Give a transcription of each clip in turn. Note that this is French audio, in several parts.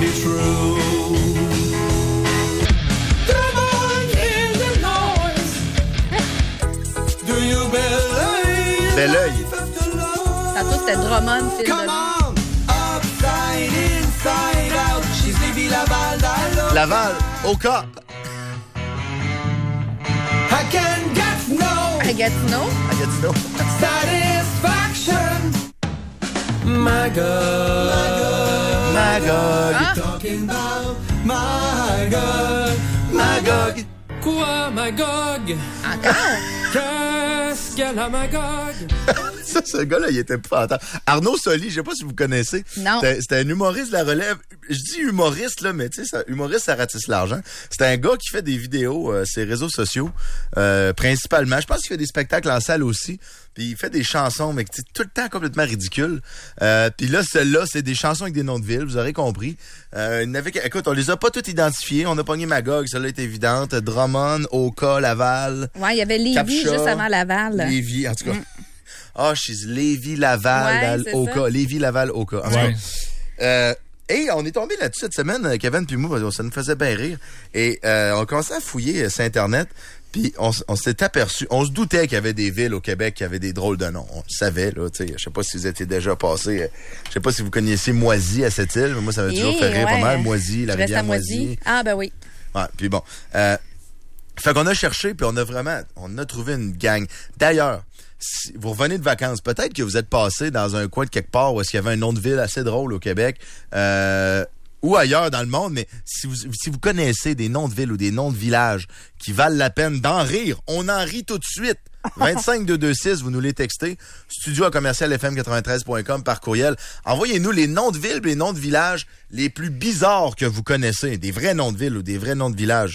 true. Come on, hear the noise. Do you believe? Bel oeil. Tantôt, c'était Drummond, fil Come de... on, upside, inside out. She's Lévis Laval d'Allo. Laval, au cas. I can get no À Gatineau. À Gatineau. satisfaction. Magog. Magog. Ah. Talking about Magog. Magog. Quoi, Magog? Encore? Qu'est-ce qu'elle a, Magog? Ça, ce gars-là, il était épouvantable. Arnaud Soli, je sais pas si vous connaissez. Non. C'était un humoriste de la relève. Je dis humoriste, là, mais tu sais, humoriste, ça ratisse l'argent. C'est un gars qui fait des vidéos sur les réseaux sociaux, principalement. Je pense qu'il fait des spectacles en salle aussi. Puis il fait des chansons, mais tout le temps complètement ridicules. Puis là, celle-là, c'est des chansons avec des noms de villes, vous aurez compris. Écoute, on les a pas toutes identifiées. On a pogné Magog, celle-là est évidente. Drummond, Oka, Laval. Ouais, il y avait Lévis Capcha, juste avant Laval. Lévis, en tout cas. Ah, je suis Lévis, Laval, Ouais, c'est Oka. ça. Lévis, Laval, Oka. En tout Ouais. cas. Et on est tombé là-dessus cette semaine, Kevin puis moi, ça nous faisait bien rire. Et on commençait à fouiller sur Internet, puis on s'est aperçu, on se doutait qu'il y avait des villes au Québec qui avaient des drôles de noms. On le savait, là, tu sais. Je sais pas si vous étiez déjà passé, je sais pas si vous connaissiez Moisy à cette île, mais moi, ça m'a toujours fait rire pas mal. Moisy, la Je reste rivière à Moisy. Ah, ben oui. Ouais, puis bon. Fait qu'on a cherché, puis on a trouvé une gang. D'ailleurs, si vous revenez de vacances, peut-être que vous êtes passé dans un coin de quelque part où est-ce qu'il y avait un nom de ville assez drôle au Québec, ou ailleurs dans le monde, mais si vous connaissez des noms de villes ou des noms de villages qui valent la peine d'en rire, on en rit tout de suite. 25226, vous nous les textez. studio@fm93.com par courriel. Envoyez-nous les noms de villes et les noms de villages les plus bizarres que vous connaissez. Des vrais noms de villes ou des vrais noms de villages.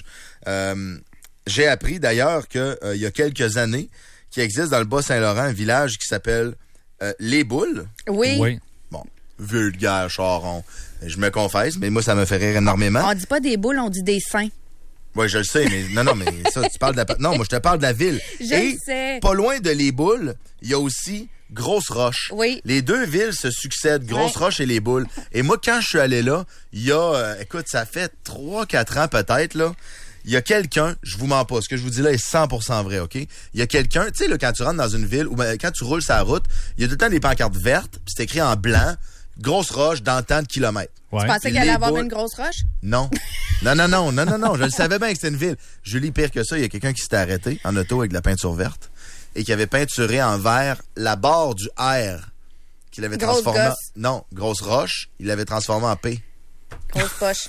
J'ai appris d'ailleurs que il y a quelques années qu'il existe dans le Bas-Saint-Laurent un village qui s'appelle Les Boules. Oui. Oui. Bon, vulgaire, charron. Je me confesse, mais moi, ça me fait rire énormément. On dit pas des boules, on dit des seins. Oui, je le sais, mais non, mais ça, tu parles de la... Non, moi, je te parle de la ville. Je Et le sais. pas loin de Les Boules, il y a aussi Grosse Roche. Oui. Les deux villes se succèdent, Grosse Roche et Les Boules. Et moi, quand je suis allé là, il y a... écoute, ça fait 3-4 ans peut-être, là. Il y a quelqu'un, je vous mens pas, ce que je vous dis là est 100% vrai, OK? Il y a quelqu'un, tu sais, là, quand tu rentres dans une ville, ou quand tu roules sur la route, il y a tout le temps des pancartes vertes, puis c'est écrit en blanc, Grosse Roche dans tant de kilomètres. Ouais. Tu pensais Puis qu'il allait les avoir boules- une grosse roche? Non. Non. Je le savais bien que c'était une ville. Julie, pire que ça, il y a quelqu'un qui s'était arrêté en auto avec de la peinture verte et qui avait peinturé en vert la barre du R qu'il avait Grosse transformé... gosse. Non, Grosse Roche, il l'avait transformé en P. Grosse poche.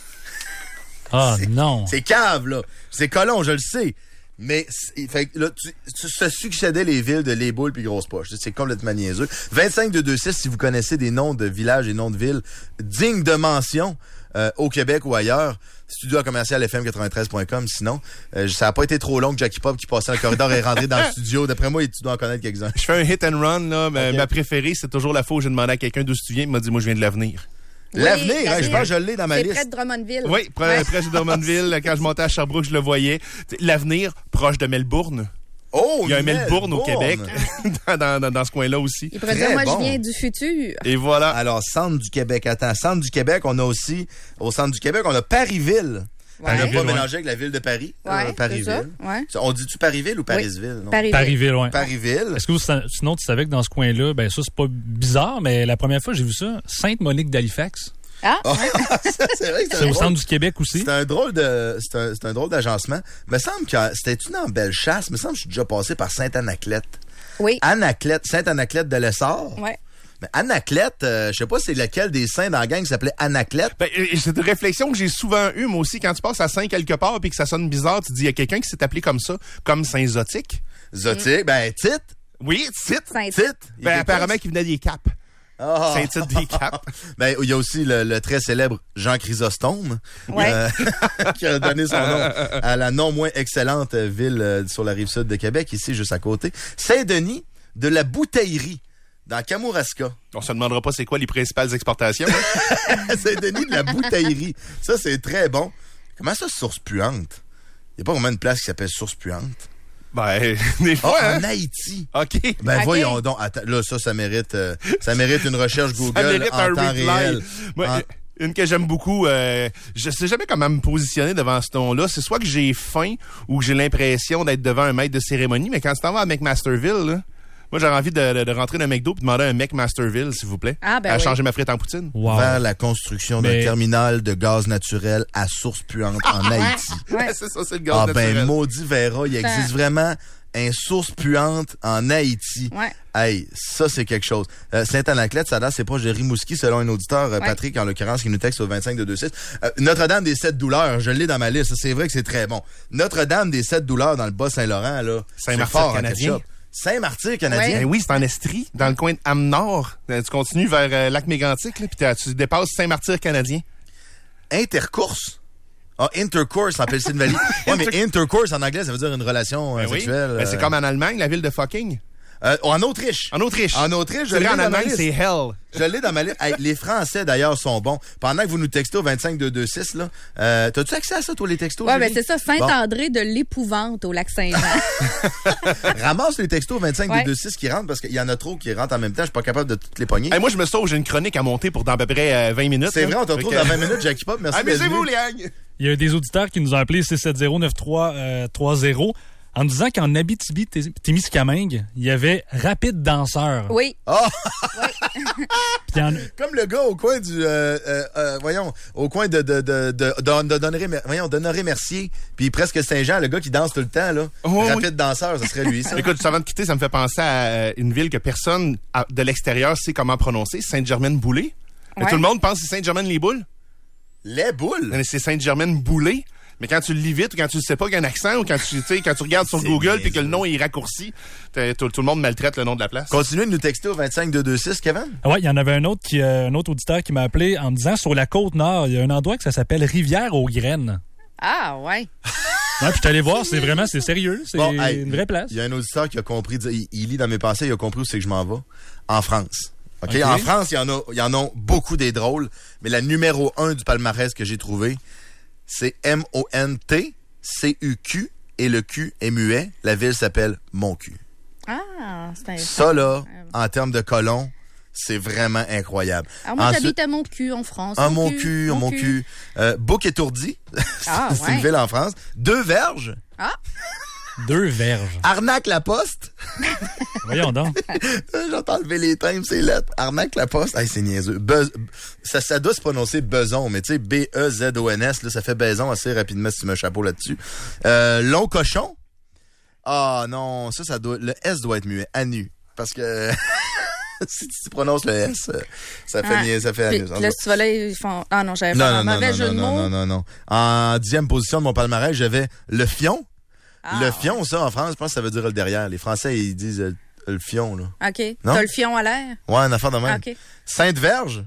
Ah, non. C'est cave, là. C'est colon, je le sais. Mais, fait que là, tu se succédais les villes de Les Boules puis Grosse Poche. C'est complètement niaiseux. 25226, si vous connaissez des noms de villages et noms de villes dignes de mention au Québec ou ailleurs, studio@fm93.com. Sinon, ça n'a pas été trop long que Jackie Pop qui passait dans le corridor est rentré dans le studio. D'après moi, tu dois en connaître quelques-uns. Je fais un hit and run, là. Ok. Ma préférée, c'est toujours la fois où j'ai demandé à quelqu'un d'où tu viens. Il m'a dit, moi, je viens de l'avenir. Oui, L'avenir, hein, l'avenir. je pense que je l'ai dans ma C'est liste. près de Drummondville. Oui, près de Drummondville. Quand je montais à Sherbrooke, je le voyais. T'sais, l'avenir, proche de Melbourne. Oh, Il y a un Melbourne au Québec, dans ce coin-là aussi. Il pourrait Très dire, moi, bon. je viens du futur. Et voilà. Alors, Centre du Québec. Attends, Centre du Québec, on a aussi, au Centre du Québec, on a Parisville. On n'a Ouais. pas ouais. mélangé avec la ville de Paris. Ouais, c'est ça. Parisville. Ouais. On dit-tu Parisville ou Parisville? Non? Parisville. Parisville, ouais. Parisville. Est-ce que sinon, tu savais que dans ce coin-là, ben ça, c'est pas bizarre, mais la première fois que j'ai vu ça, Sainte-Monique d'Halifax. Ah, Ça, c'est vrai que C'est au centre du Québec aussi. C'est un drôle d'agencement. Me semble que c'était-tu dans Bellechasse? Me semble que je suis déjà passé par Sainte-Anaclette. oui. Sainte-Anaclette de l'Essor. Ouais. Mais Anaclette, je sais pas c'est lequel des saints dans la gang qui s'appelait Anaclette. Ben, c'est une réflexion que j'ai souvent eue, moi aussi. Quand tu passes à Saint quelque part puis que ça sonne bizarre, tu te dis, il y a quelqu'un qui s'est appelé comme ça, comme Saint-Zotique. Zotique, ben, Tite. Oui, Tite. Saint- Tite. Ben, apparemment qu'il venait des Caps. Ah. Saint-Tite des Caps. Ben, il y a aussi le très célèbre Jean Chrysostome, Ouais. qui a donné son nom à la non moins excellente ville sur la rive sud de Québec, ici, juste à côté. Saint-Denis de la Bouteillerie, dans Kamouraska. On se demandera pas c'est quoi les principales exportations. Hein? Saint-Denis de la Bouteillerie. Ça, c'est très bon. Comment ça, Source Puante? Il n'y a pas vraiment une place qui s'appelle Source Puante. Ben, des fois, Ah, hein? en Haïti. OK. Ben, Ok. voyons donc. Attends, là, ça mérite une recherche Google mérite en un temps reply. réel. Moi, Une que j'aime beaucoup. Je sais jamais comment me positionner devant ce ton-là. C'est soit que j'ai faim ou que j'ai l'impression d'être devant un maître de cérémonie. Mais quand tu t'en vas à McMasterville, là, moi, j'aurais envie de rentrer dans un McDo et demander un McMasterville, s'il vous plaît. Ah, ben à oui. changer ma frite en poutine. Wow. Vers la construction d'un terminal de gaz naturel à source puante en Haïti. Ouais. C'est ça, c'est le gaz Ah naturel. ben, maudit Vera, il existe vraiment une source puante en Haïti. Ouais. Hey, ça, c'est quelque chose. Saint-Anaclet, ça c'est proche de Rimouski, selon un auditeur, Ouais. Patrick, en l'occurrence, qui nous texte au 25-226. Notre-Dame des 7 douleurs, je l'ai dans ma liste. C'est vrai que c'est très bon. Notre-Dame des 7 douleurs dans le Bas-Saint-Laurent, là. Saint-Martyr c'est fort en canadien. ketchup. Saint-Martyr canadien. Ben oui, c'est en Estrie, dans le coin de Ham-Nord. Tu continues vers Lac-Mégantic, là, puis tu dépasses Saint-Martyr canadien. Intercourse. Ah, intercourse en Pennsylvanie. Ouais, mais intercourse en anglais, ça veut dire une relation Ben oui. sexuelle. Ben, c'est comme en Allemagne, la ville de fucking. En Autriche. En Autriche. En Autriche, je C'est l'ai vrai, en dans ma Allemagne, liste. c'est hell. Je l'ai dans ma liste. Hey, les Français, d'ailleurs, sont bons. Pendant que vous nous textez au 25226, là, t'as-tu accès à ça, toi, les textos? Ouais, Julie? ben c'est ça, Saint-André de l'Épouvante au Lac-Saint-Jean. Ramasse les textos au 25226 qui rentrent parce qu'il y en a trop qui rentrent en même temps. Je suis pas capable de toutes les pogner. Hey, moi, je me sauve, j'ai une chronique à monter pour dans à peu près 20 minutes. C'est là. vrai, on te retrouve Fait que- dans 20 minutes, Jackie Pop. Merci d'être Amusez-vous, venu. les gangs! Il y a des auditeurs qui nous ont appelé 670-9330 en nous disant qu'en Abitibi-Témiscamingue, il y avait Rapide Danseur. Oui. Puis il y en a- Comme le gars au coin du, au coin d'Honoré Mercier, puis presque Saint-Jean, le gars qui danse tout le temps, là. Oh, oui. Rapide danseur, ça serait lui, ça. Écoute, juste avant de quitter, ça me fait penser à une ville que personne de l'extérieur sait comment prononcer, Sainte-Germaine-Boulay. Mais Ouais. tout le monde pense que c'est Sainte-Germaine-les-Boules. Les boules. Mais c'est Sainte-Germaine-Boulay. Mais quand tu le lis vite ou quand tu ne sais pas qu'il y a un accent ou quand tu regardes sur C'est Google bien puis que le ça. nom est raccourci, tout le monde maltraite le nom de la place. Continuez de nous texter au 25226, Kevin. Ouais, il y en avait un autre auditeur qui m'a appelé en me disant sur la côte nord, il y a un endroit que ça s'appelle Rivière-aux-Graines. Ah, ouais. Ouais, puis je suis allé voir, c'est sérieux, c'est Bon, hey, une vraie place. Il y a un auditeur qui a compris, il lit dans mes pensées, il a compris où c'est que je m'en vais. En France. OK? OK. En France, il y en a beaucoup des drôles, mais la numéro 1 du palmarès que j'ai trouvé, c'est MONTCUQ et le Q est muet. La ville s'appelle Montcu. Ah, c'est un... Ça, là, en termes de colons, c'est vraiment incroyable. Alors, moi, Ensuite- j'habite à Montcu, en France. Ah, mon cul. Bouc-étourdi. Ah, c'est une ouais. ville en France. Deux Verges. 2 verges. Arnaque-la-Poste. Voyons donc. J'entends enlever les timbres, c'est lettres. Arnaque-la-Poste. Hey, c'est niaiseux. Ça doit se prononcer beson, mais tu sais, B-E-Z-O-N-S, là, ça fait baison assez rapidement si tu mets un chapeau là-dessus. Long cochon. Ah non, ça doit. Le S doit être muet. Anu. Parce que si tu prononces le S, ça fait Ouais. ça fait Puis, anu. là, si tu vas là, ils font... Ah non, j'avais fait Non, un non, mauvais non, jeu de mots. non. En 10e position de mon palmarès, j'avais le fion. Ah, Le fion, ça, en France, je pense que ça veut dire le derrière. Les Français, ils disent le fion, là. OK. Non? T'as le fion à l'air? Ouais, une affaire de même. Ah, OK. Sainte-Verge.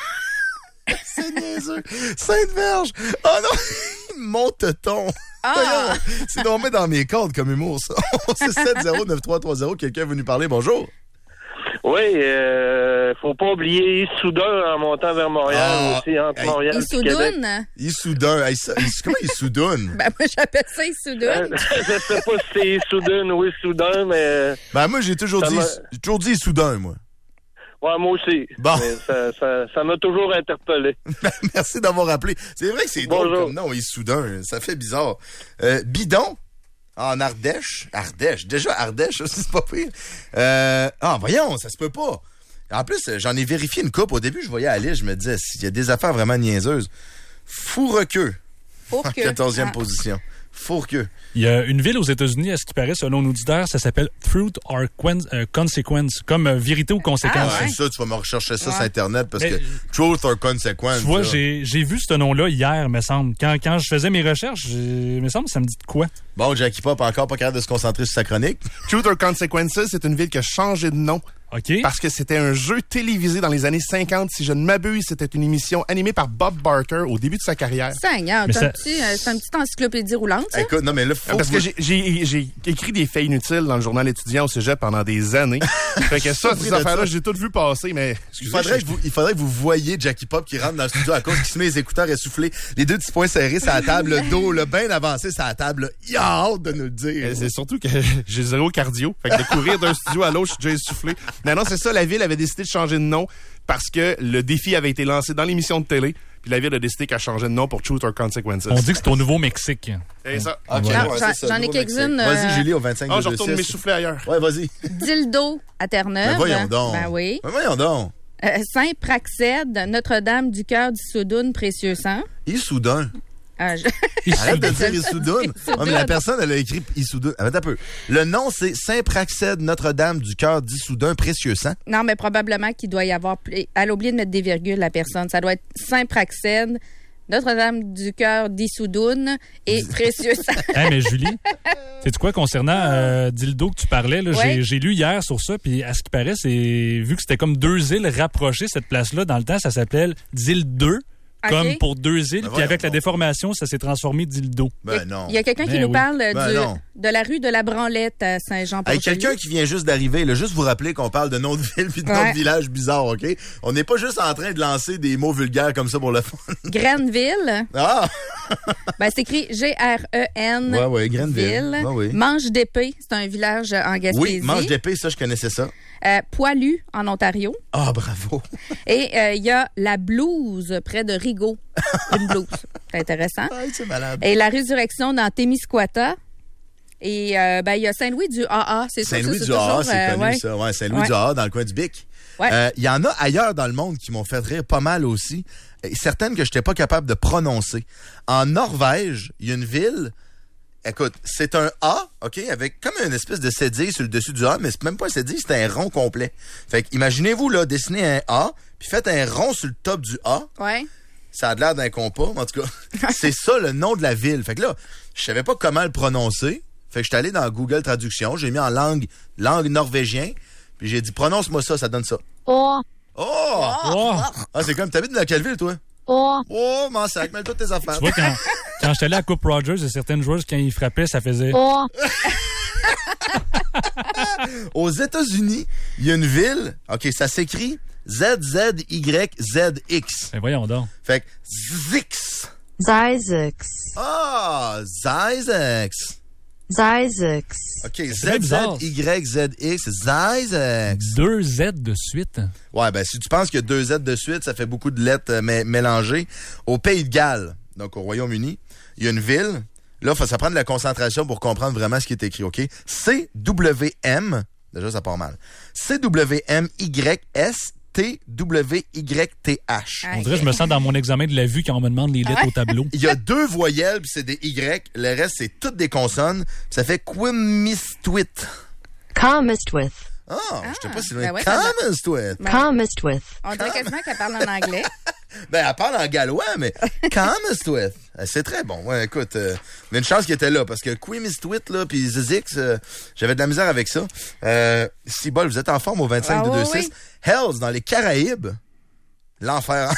C'est niaiseux. Sainte-Verge. Oh non! Monte-ton. Ah! Voyons, c'est tombé dans mes cordes comme humour, ça. 670-9330. Quelqu'un est venu parler. Bonjour. Oui, faut pas oublier Issoudun en montant vers Montréal Ah, aussi, entre hey, Montréal et Québec. Issoudun? Issoudun. Hey, comment Issoudun? Ben, moi, j'appelle ça Issoudun. Je sais pas si c'est Issoudun ou Issoudun, mais Ben, moi, j'ai toujours Ça dit Issoudun, moi. ouais, moi aussi. Bon. Mais ça m'a toujours interpellé. Merci d'avoir appelé. C'est vrai que c'est drôle Bonjour. comme nom, Issoudun. Ça fait bizarre. Bidon. En Ardèche. Ardèche. Déjà, Ardèche, c'est pas pire. Voyons, ça se peut pas. En plus, j'en ai vérifié une coupe. Au début, je voyais à la liste, je me disais, il y a des affaires vraiment niaiseuses. Fourqueux. Pour En que... 14e Ah. position. Fourqueux. Il y a une ville aux États-Unis, à ce qui paraît, selon nos auditeurs, ça s'appelle Truth or Consequence, comme vérité ou conséquence. Ah, ouais. C'est ça, tu vas me rechercher ça Ouais. sur Internet parce Mais- que Truth or Consequence. Tu vois, là. j'ai vu ce nom-là hier, me semble. Quand je faisais mes recherches, me semble que ça me dit de quoi. Bon, Jackie Pop, encore pas capable de se concentrer sur sa chronique. Truth or Consequences, c'est une ville qui a changé de nom OK? parce que c'était un jeu télévisé dans les années 50. Si je ne m'abuse, c'était une émission animée par Bob Barker au début de sa carrière. Seigneur, Mais c'est ça- un petit encyclopédie roulante, ça? Écoute, non, mais là, faut Parce que j'ai écrit des faits inutiles dans le journal étudiant au cégep pendant des années. Fait que ça, ces de affaires-là, ça. j'ai toutes vu passer, mais Il faudrait que vous voyiez Jackie Pop qui rentre dans le studio à cause qui se met les écouteurs essoufflés, les deux petits poings serrés sur la table, le dos là, bien avancé sur la table. Là. Il a hâte de nous le dire. C'est surtout que j'ai zéro cardio. Fait que de courir d'un studio à l'autre, je suis déjà essoufflé. Non, c'est ça, la ville avait décidé de changer de nom parce que le défi avait été lancé dans l'émission de télé puis la ville a décidé qu'elle changeait de nom pour Truth or Consequences. On dit que c'est au Nouveau-Mexique. C'est ça. OK, Voilà. ouais, c'est ça, J'en ai Nouveau-Mexique. quelques-unes, Vas-y, Julie, au 25 Ah, je retourne m'essouffler ailleurs. Ouais, vas-y. Dildo à Terre-Neuve. Ben voyons donc. Ben oui. Ben voyons donc. Saint-Praxède, Notre-Dame du Cœur d'Issoudun, Précieux Sang. Issoudun. Arrête Arrête de dire Issoudun. Ouais, mais la personne, elle a écrit Issoudun. Attends un peu. Le nom, c'est Saint-Praxède, Notre-Dame du Cœur d'Issoudun, Précieux Sang. Non, mais probablement qu'il doit y avoir... Elle a oublié de mettre des virgules, la personne. Ça doit être Saint-Praxède, Notre-Dame du Cœur d'Issoudun et Précieux Sang. Hey, mais Julie, sais-tu quoi, concernant Dildo que tu parlais, là, Ouais. j'ai lu hier sur ça, puis à ce qui paraît, c'est vu que c'était comme deux îles rapprochées, cette place-là, dans le temps, ça s'appelait d'île 2, comme OK. pour deux îles, Ben puis avec la voyons donc. déformation, ça s'est transformé dildo. Ben non. Il y a quelqu'un qui Ben nous oui. parle Ben non. de la rue de la Branlette à Saint-Jean-Port-Joli. Hey, quelqu'un qui vient juste d'arriver, là, juste vous rappeler qu'on parle de noms de villes puis de noms Ouais. de villages bizarres, OK? On n'est pas juste en train de lancer des mots vulgaires comme ça pour le fun. Grenville, Ah! ben, c'est écrit G-R-E-N. Ouais, ouais, Grenville. Ouais, oui. Manche d'épée, c'est un village en Gaspésie. Oui, manche d'épée, ça, je connaissais ça. Poilu, en Ontario. Ah, bravo. Et il y a la Blouse, près de Rigaud. Une blouse. C'est intéressant. Ah, c'est malade. Et la Résurrection dans Témiscouata. Et ben, il y a Saint-Louis du AA. C'est sûr que Saint-Louis ça, du AA, toujours, c'est connu, ouais. ça. Ouais, Saint-Louis Ouais. du AA, dans le coin du Bic. Ouais. Il y en a ailleurs dans le monde qui m'ont fait rire pas mal aussi. Et certaines que je n'étais pas capable de prononcer. En Norvège, il y a une ville... Écoute, c'est un A, OK, avec comme une espèce de cédille sur le dessus du A, mais c'est même pas un cédille, c'est un rond complet. Fait que imaginez-vous, là, dessiner un A, puis faites un rond sur le top du A. Ouais. Ça a l'air d'un compas, mais en tout cas, c'est ça le nom de la ville. Fait que là, je savais pas comment le prononcer. Fait que j'étais allé dans Google Traduction, j'ai mis en langue norvégien, puis j'ai dit prononce-moi ça, ça donne ça. Oh. Oh! Oh! Ah, c'est comme t'habites dans quelle ville, toi? Oh. Oh, mon sac, mêle toutes tes affaires. Tu vois, quand j'étais allé à Coupe Rogers, il y a certaines joueuses, quand ils frappaient, ça faisait... Oh. Aux États-Unis, il y a une ville, OK, ça s'écrit ZZYZX. Ben voyons donc. Fait que Zix. Zizix. Ah, Zizix. Zizix. OK, très bizarre. ZZYZX, Zizix. 2 Z de suite. Ouais, ben si tu penses qu'il y a 2 Z de suite, ça fait beaucoup de lettres mélangées. Au Pays de Galles, donc au Royaume-Uni, il y a une ville. Là, ça prend de la concentration pour comprendre vraiment ce qui est écrit, OK? CWM, déjà ça part mal. CWMYSTWYTH. On dirait que je me sens dans mon examen de la vue quand on me demande les lettres au tableau. Il y a 2 voyelles, puis c'est des Y. Le reste, c'est toutes des consonnes. Puis ça fait Quimistwit. Comestwith. Ah, je sais pas si loin. ben ouais, ça va. Quimistwit. Comestwith. On dirait quasiment qu'elle parle en anglais. Ben, elle parle en gallois, mais Quimistwit. C'est très bon. Ouais, écoute, mais une chance qu'il était là, parce que Quimistwit, là, puis Zizix, j'avais de la misère avec ça. Si bol, vous êtes en forme au 25 de oui, 2-6. oui. Hells, dans les Caraïbes. L'enfer.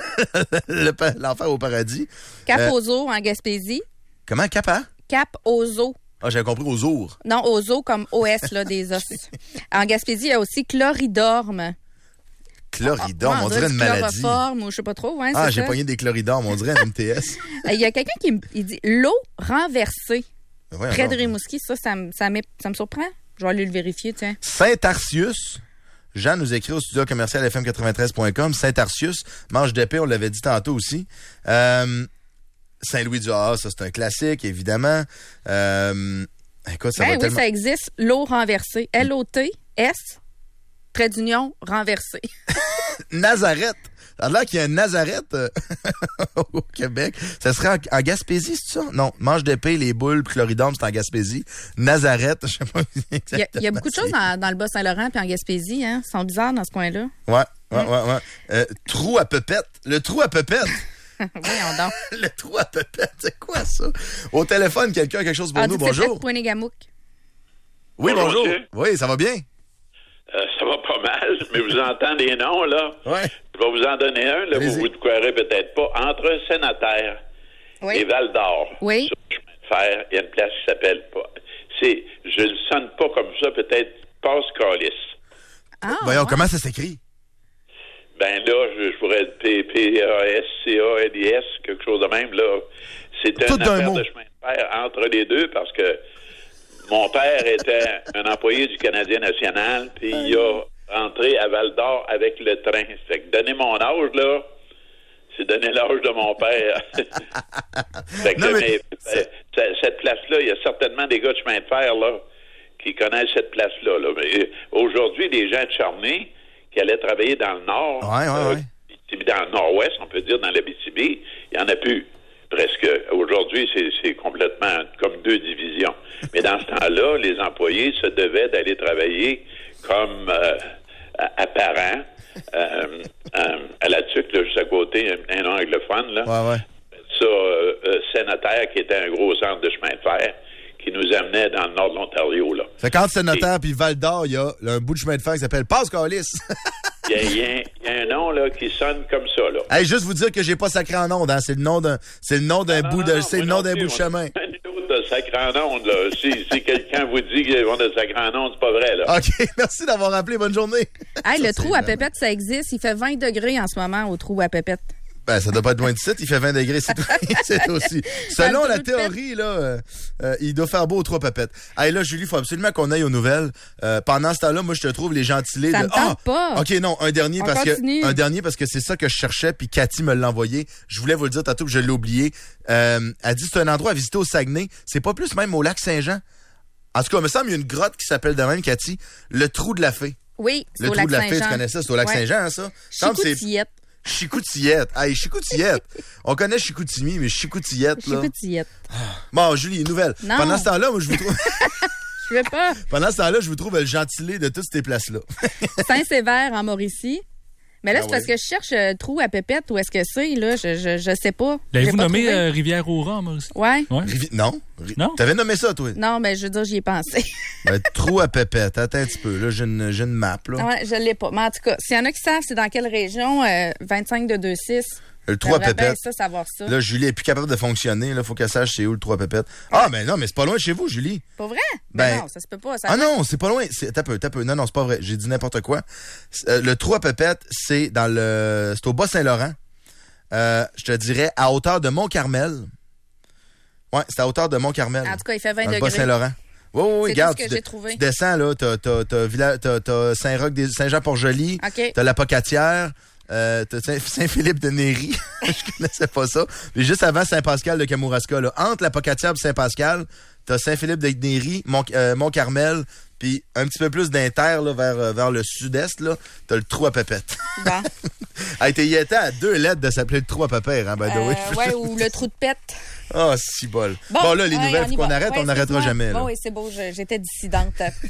L'enfer au paradis. Cap aux eaux en Gaspésie. Comment, Capa? Cap aux eaux. Ah, j'avais compris aux ours. Non, aux os comme OS, là, des os. En Gaspésie, il y a aussi Chloridorme. Chloridorme, Ouais, on dirait une du maladie. chloroforme ou je sais pas trop. Ouais, Ah, c'est j'ai ça. pogné des chloridormes, on dirait un MTS. Il y a quelqu'un qui il dit l'eau renversée. Voyons Près donc. de Rimouski, ça me surprend. Je vais aller le vérifier, tiens. Saint-Arcius. Jean nous écrit au studio commercial fm93.com. Saint-Arcius, manche d'épée, on l'avait dit tantôt aussi. Saint-Louis du AA, ça c'est un classique, évidemment. Écoute, ça va Oui, tellement... ça existe. L'eau renversée. L-O-T-S, trait d'union, renversé. Nazareth. Ça a l'air qu'il y a un Nazareth au Québec. Ça serait en Gaspésie, c'est ça? Non, manche d'épée, les boules, puis Chloridorme, c'est en Gaspésie. Nazareth, je sais pas exactement. Il y a beaucoup de choses dans le Bas-Saint-Laurent puis en Gaspésie. Hein? Ils sont bizarres dans ce coin-là. Ouais. Trou à pepette. Le trou à pepette. Voyons donc. Le trou à pepette, c'est quoi ça? Au téléphone, quelqu'un a quelque chose pour nous. Bonjour. Pointe-Gamouk. Oui, Bonjour, bonjour. monsieur. Oui, ça va bien? Ça va pas mal, mais vous entendez des noms, là. Ouais. Je vais vous en donner un, là, Allez-y. vous ne croirez peut-être pas. Entre Sénataire Oui. et Val-d'Or, Oui. sur le chemin de fer, il y a une place qui s'appelle... Je le sonne pas comme ça, peut-être Passe-Calice. Ah, Voyons, ouais. comment ça s'écrit? Ben là, je pourrais P-A-S-C-A-L-I-S, quelque chose de même, là. C'est Tout une d'un affaire mot. de chemin de fer entre les deux parce que mon père était un employé du Canadien national, puis il a rentré à Val-d'Or avec le train. Fait que donner mon âge, là, C'est donné l'âge de mon père. Fait que, Non, mais mais, cette place-là, il y a certainement des gars de chemin de fer là qui connaissent cette place-là. Là. Mais aujourd'hui, des gens de Charny qui allaient travailler dans le nord, dans le nord-ouest, on peut dire, dans l'Abitibi, il n'y en a plus. Presque. Aujourd'hui, c'est complètement comme deux divisions. Mais dans ce temps-là, les employés se devaient d'aller travailler comme apparents à la TUC, là, juste à côté, un nom anglophone. Là. Ouais. Ça, Sénotaire, qui était un gros centre de chemin de fer, qui nous amenait dans le nord de l'Ontario. Là. Fait quand Sénotaire puis Val-d'Or, il y a un bout de chemin de fer qui s'appelle Passe-Calice. Il y a un nom là qui sonne comme ça. Là. Hey, juste vous dire que j'ai pas sacré en onde, hein. C'est le nom d'un bout de chemin. De sacré en onde, là. Si quelqu'un vous dit qu'ils vont de sacré en onde, c'est pas vrai, là. OK, merci d'avoir appelé. Bonne journée. Hey, le trou à pépette, ça existe. Il fait 20 degrés en ce moment au trou à pépette. Ben, ça doit pas être loin de 7, il fait 20 degrés, c'est aussi. Selon la théorie, là, il doit faire beau aux trois papettes. Hey, là, Julie, il faut absolument qu'on aille aux nouvelles. Pendant ce temps-là, moi, je te trouve les gentilés. Ça me tente pas. OK, non, un dernier parce que c'est ça que je cherchais, puis Cathy me l'a envoyé. Je voulais vous le dire tantôt, puis je l'ai oublié. Elle dit c'est un endroit à visiter au Saguenay. C'est pas plus même au lac Saint-Jean. En tout cas, il me semble qu'il y a une grotte qui s'appelle de même, Cathy, le Trou de la Fée. Oui, c'est le au Trou lac de la Fée, Saint-Jean. tu connais ça? C'est au lac Saint-Jean, hein, ça? Chicoutillette. Chicoutillette. Hey, Chicoutillette. On connaît Chicoutimi, mais Chicoutillette, là. Chicoutillette. Bon, Julie, nouvelle. Non. Pendant ce temps-là, moi, je vous trouve... Je veux pas. Pendant ce temps-là, je vous trouve le gentilé de toutes ces places-là. Saint-Sévère en Mauricie. Mais là, c'est parce que je cherche trou à pépette. Où est-ce que c'est, là? Je sais pas. L'avez-vous nommé Rivière-au-Rang, Mauricie? Ouais. Non. Non? T'avais nommé ça, toi? Non, mais je veux dire, j'y ai pensé. Ben, trou à pépette. Attends un petit peu. Là, j'ai une map, là. Ouais, je l'ai pas. Mais en tout cas, s'il y en a qui savent, c'est dans quelle région? 25 de 2-6. Le trou à pépette. Ça, savoir ça. Là, Julie est plus capable de fonctionner. Là, faut qu'elle sache c'est où le trou à pépette. Ah, mais non, mais c'est pas loin de chez vous, Julie. Pas vrai? Ben, non, ça se peut pas. Non, c'est pas loin. T'as peu. Non, c'est pas vrai. J'ai dit n'importe quoi. Le trou à pépette, c'est c'est au Bas-Saint-Laurent. Je te dirais à hauteur de Mont-Carmel. Ouais, c'est à hauteur de Mont-Carmel. En tout cas, il fait 20 dans degrés. Le Bas-Saint-Laurent. Oui, c'est regarde. tout ce que j'ai trouvé. Tu descends, là, t'as Saint-Jean-Port-Joli, OK. t'as la Pocatière, t'as Saint-Philippe-de-Néry. Je connaissais pas ça. Mais juste avant Saint-Pascal de Kamouraska, là, entre la Pocatière et Saint-Pascal, t'as Saint-Philippe-de-Néry, Mont-Carmel, puis un petit peu plus d'inter, là, vers le sud-est, là, t'as le trou à pépette. Bon. Hey, t'es à 2 lettres de s'appeler le trou à pépère, hein, by the way. Ouais, ou le trou de pète. Ah, si bol. Bon, là, les nouvelles, faut qu'on arrête, on n'arrêtera jamais. Là. Bon, oui, c'est beau, j'étais dissidente.